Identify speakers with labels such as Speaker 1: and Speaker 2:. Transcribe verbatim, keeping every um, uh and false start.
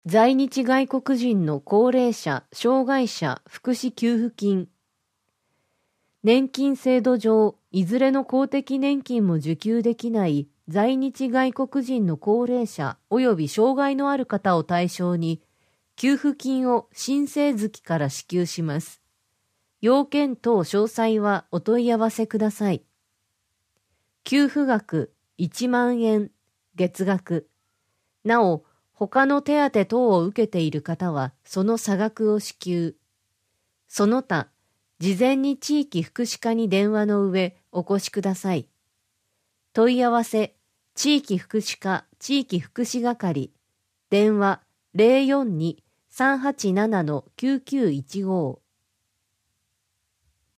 Speaker 1: 在日外国人の高齢者・障害者福祉給付金。年金制度上、いずれの公的年金も受給できない在日外国人の高齢者及び障害のある方を対象に、給付金を申請月から支給します。要件等詳細はお問い合わせください。給付額いちまんえん、月額。なお、他の手当等を受けている方はその差額を支給。その他、事前に地域福祉課に電話の上お越しください。問い合わせ、地域福祉課地域福祉係、電話 ゼロよんに さんはちなな きゅうきゅういちご